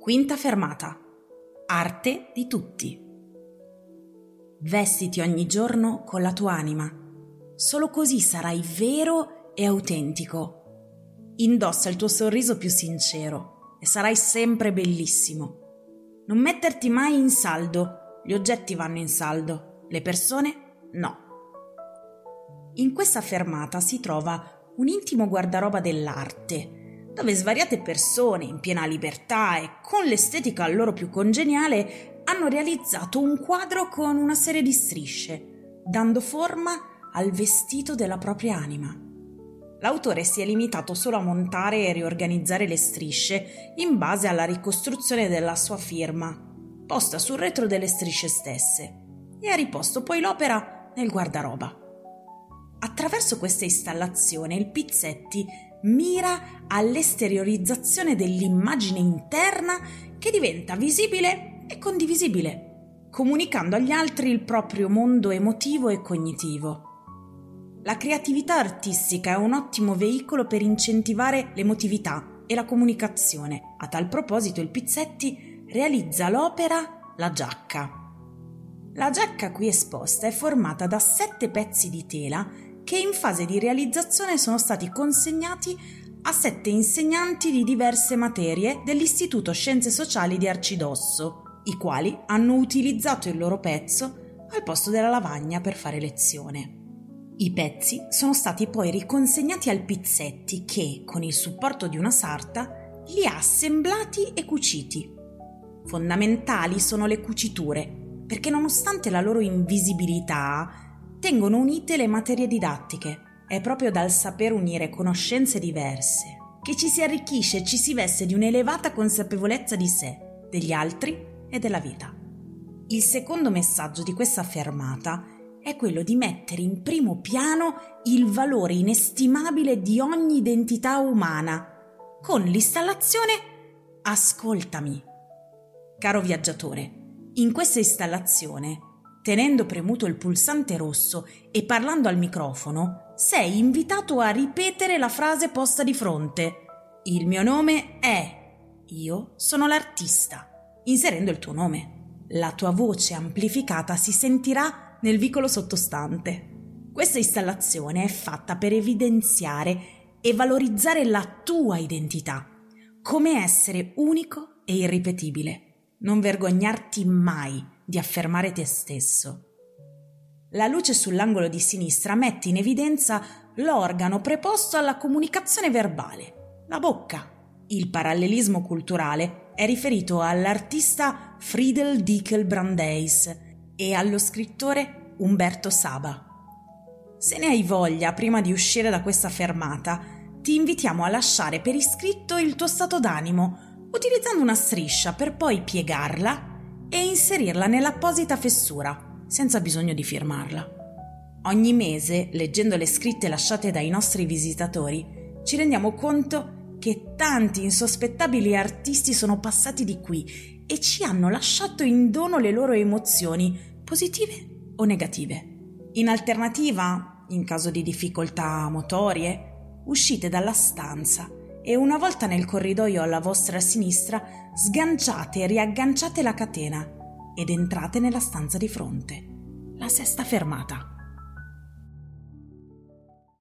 Quinta fermata. Arte di tutti. Vestiti ogni giorno con la tua anima. Solo così sarai vero e autentico. Indossa il tuo sorriso più sincero e sarai sempre bellissimo. Non metterti mai in saldo. Gli oggetti vanno in saldo, le persone no. In questa fermata si trova un intimo guardaroba dell'arte, dove svariate persone in piena libertà e con l'estetica al loro più congeniale hanno realizzato un quadro con una serie di strisce, dando forma al vestito della propria anima. L'autore si è limitato solo a montare e riorganizzare le strisce in base alla ricostruzione della sua firma, posta sul retro delle strisce stesse, e ha riposto poi l'opera nel guardaroba. Attraverso questa installazione il Pizzetti mira all'esteriorizzazione dell'immagine interna che diventa visibile e condivisibile, comunicando agli altri il proprio mondo emotivo e cognitivo. La creatività artistica è un ottimo veicolo per incentivare l'emotività e la comunicazione. A tal proposito il Pizzetti realizza l'opera La giacca. La giacca qui esposta è formata da 7 pezzi di tela che in fase di realizzazione sono stati consegnati a 7 insegnanti di diverse materie dell'Istituto Scienze Sociali di Arcidosso, i quali hanno utilizzato il loro pezzo al posto della lavagna per fare lezione. I pezzi sono stati poi riconsegnati al Pizzetti che, con il supporto di una sarta, li ha assemblati e cuciti. Fondamentali sono le cuciture, perché nonostante la loro invisibilità tengono unite le materie didattiche. È proprio dal saper unire conoscenze diverse che ci si arricchisce e ci si veste di un'elevata consapevolezza di sé, degli altri e della vita. Il secondo messaggio di questa fermata è quello di mettere in primo piano il valore inestimabile di ogni identità umana, con l'installazione Ascoltami. Caro viaggiatore, in questa installazione, tenendo premuto il pulsante rosso e parlando al microfono, sei invitato a ripetere la frase posta di fronte. Il mio nome è... Io sono l'artista, inserendo il tuo nome. La tua voce amplificata si sentirà nel vicolo sottostante. Questa installazione è fatta per evidenziare e valorizzare la tua identità, come essere unico e irripetibile. Non vergognarti mai di affermare te stesso. La luce sull'angolo di sinistra mette in evidenza l'organo preposto alla comunicazione verbale, la bocca. Il parallelismo culturale è riferito all'artista Friedel Dickel Brandeis e allo scrittore Umberto Saba. Se ne hai voglia, prima di uscire da questa fermata, ti invitiamo a lasciare per iscritto il tuo stato d'animo, utilizzando una striscia per poi piegarla e inserirla nell'apposita fessura, senza bisogno di firmarla. Ogni mese, leggendo le scritte lasciate dai nostri visitatori, ci rendiamo conto che tanti insospettabili artisti sono passati di qui e ci hanno lasciato in dono le loro emozioni, positive o negative. In alternativa, in caso di difficoltà motorie, uscite dalla stanza e una volta nel corridoio alla vostra sinistra sganciate e riagganciate la catena ed entrate nella stanza di fronte. La sesta fermata.